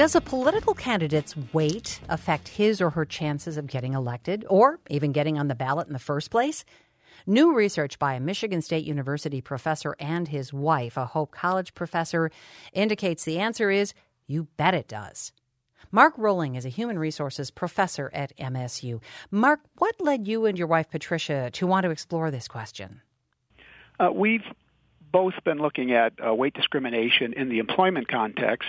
Does a political candidate's weight affect his or her chances of getting elected or even getting on the ballot in the first place? New research by a Michigan State University professor and his wife, a Hope College professor, indicates the answer is you bet it does. Mark Rolling is a human resources professor at MSU. Mark, what led you and your wife, Patricia, to want to explore this question? We've both been looking at weight discrimination in the employment context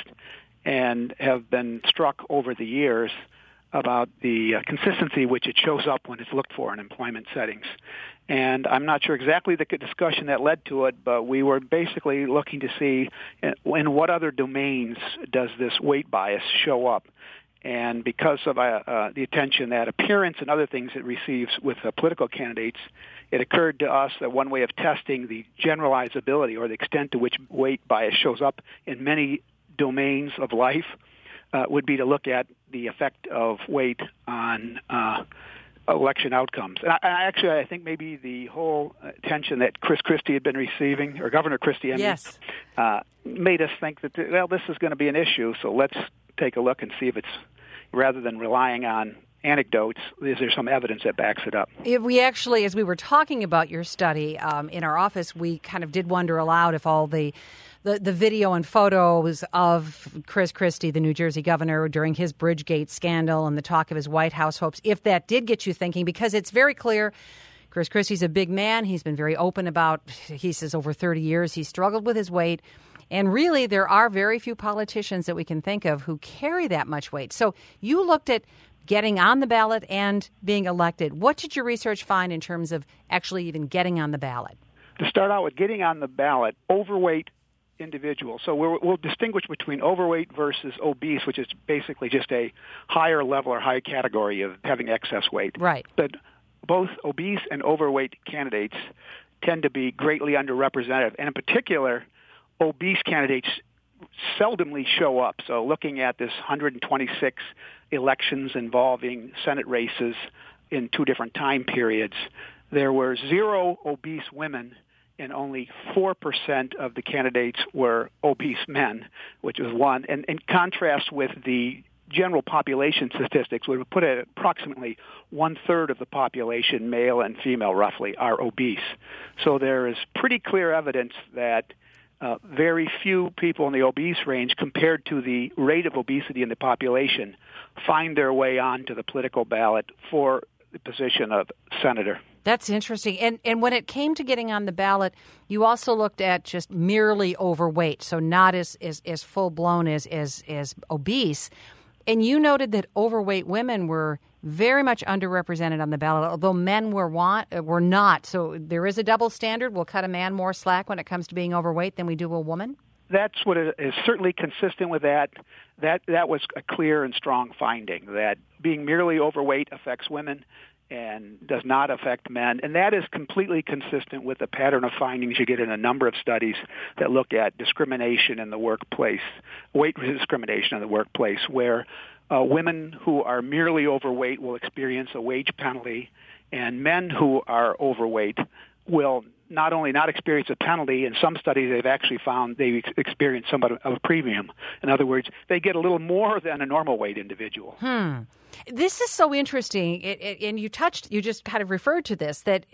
and have been struck over the years about the consistency which it shows up when it's looked for in employment settings. And I'm not sure exactly the discussion that led to it, but we were basically looking to see in what other domains does this weight bias show up. And because of the attention that appearance and other things it receives with political candidates, it occurred to us that one way of testing the generalizability or the extent to which weight bias shows up in many domains of life would be to look at the effect of weight on election outcomes. And I think maybe the whole attention that Chris Christie had been receiving, or Governor Christie, yes, made us think that, this is going to be an issue, so let's take a look and see if it's, rather than relying on anecdotes, is there some evidence that backs it up? We actually, as we were talking about your study in our office, we kind of did wonder aloud if all the video and photos of Chris Christie, the New Jersey governor, during his Bridgegate scandal and the talk of his White House hopes, if that did get you thinking, because it's very clear Chris Christie's a big man. He's been very open about, he says, over 30 years he struggled with his weight. And really, there are very few politicians that we can think of who carry that much weight. So you looked at getting on the ballot and being elected. What did your research find in terms of actually even getting on the ballot? To start out with getting on the ballot, overweight individuals. So we'll distinguish between overweight versus obese, which is basically just a higher level or higher category of having excess weight. Right. But both obese and overweight candidates tend to be greatly underrepresented. And in particular, obese candidates seldomly show up. So looking at this 126 elections involving Senate races in two different time periods, there were 0 obese women and only 4% of the candidates were obese men, which was one. And in contrast with the general population statistics, would put it at approximately 1/3 of the population, male and female roughly, are obese. So there is pretty clear evidence that very few people in the obese range, compared to the rate of obesity in the population, find their way onto the political ballot for the position of senator. That's interesting. And when it came to getting on the ballot, you also looked at just merely overweight, so not as full-blown as obese. And you noted that overweight women were very much underrepresented on the ballot, although men were not. So there is a double standard. We'll cut a man more slack when it comes to being overweight than we do a woman? That's what it is, certainly consistent with that. That was a clear and strong finding, that being merely overweight affects women and does not affect men. And that is completely consistent with the pattern of findings you get in a number of studies that look at discrimination in the workplace, weight discrimination in the workplace, where women who are merely overweight will experience a wage penalty, and men who are overweight will not only not experience a penalty, in some studies they've actually found they experience somewhat of a premium. In other words, they get a little more than a normal weight individual. This is so interesting, and you just kind of referred to this, that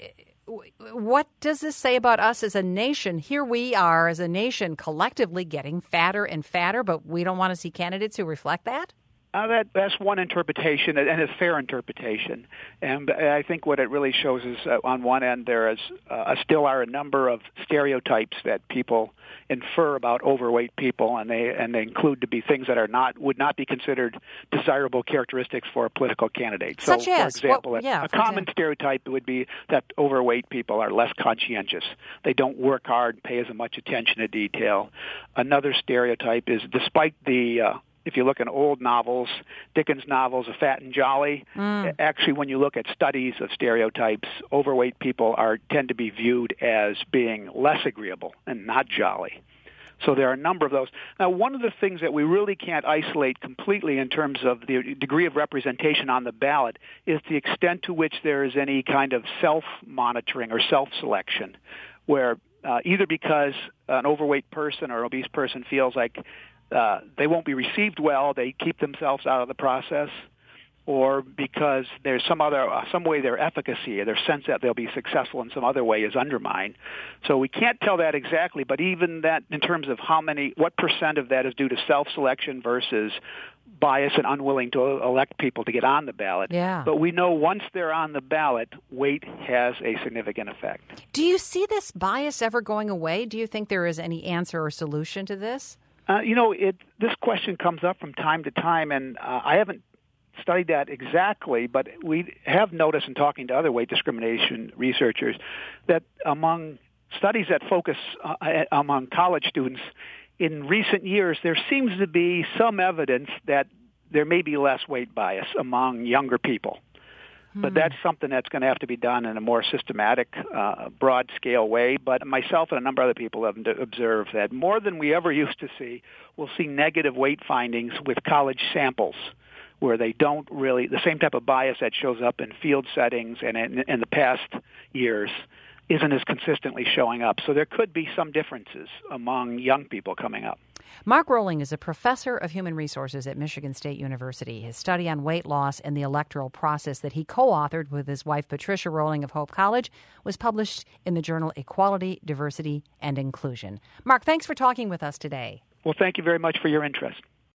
what does this say about us as a nation? Here we are as a nation collectively getting fatter and fatter, but we don't want to see candidates who reflect that? That's one interpretation, and a fair interpretation. And I think what it really shows is, on one end, there is still are a number of stereotypes that people infer about overweight people, and they include to be things that would not be considered desirable characteristics for a political candidate. Such so, as? For example, a common stereotype would be that overweight people are less conscientious. They don't work hard, pay as much attention to detail. Another stereotype is, despite the if you look in old novels, Dickens' novels, A Fat and Jolly, actually when you look at studies of stereotypes, overweight people tend to be viewed as being less agreeable and not jolly. So there are a number of those. Now, one of the things that we really can't isolate completely in terms of the degree of representation on the ballot is the extent to which there is any kind of self-monitoring or self-selection, where either because an overweight person or obese person feels like they won't be received well, they keep themselves out of the process, or because there's some way their efficacy or their sense that they'll be successful in some other way is undermined. So we can't tell that exactly, but even that in terms of what percent of that is due to self-selection versus bias and unwilling to elect people to get on the ballot. Yeah. But we know once they're on the ballot, weight has a significant effect. Do you see this bias ever going away? Do you think there is any answer or solution to this? This question comes up from time to time, and I haven't studied that exactly, but we have noticed in talking to other weight discrimination researchers that among studies that focus among college students, in recent years, there seems to be some evidence that there may be less weight bias among younger people. But that's something that's going to have to be done in a more systematic, broad-scale way. But myself and a number of other people have observed that more than we ever used to see, we'll see negative weight findings with college samples, where they don't really, the same type of bias that shows up in field settings and in the past years isn't as consistently showing up. So there could be some differences among young people coming up. Mark Rolling is a professor of human resources at Michigan State University. His study on weight loss and the electoral process that he co-authored with his wife, Patricia Rolling of Hope College, was published in the journal Equality, Diversity, and Inclusion. Mark, thanks for talking with us today. Well, thank you very much for your interest.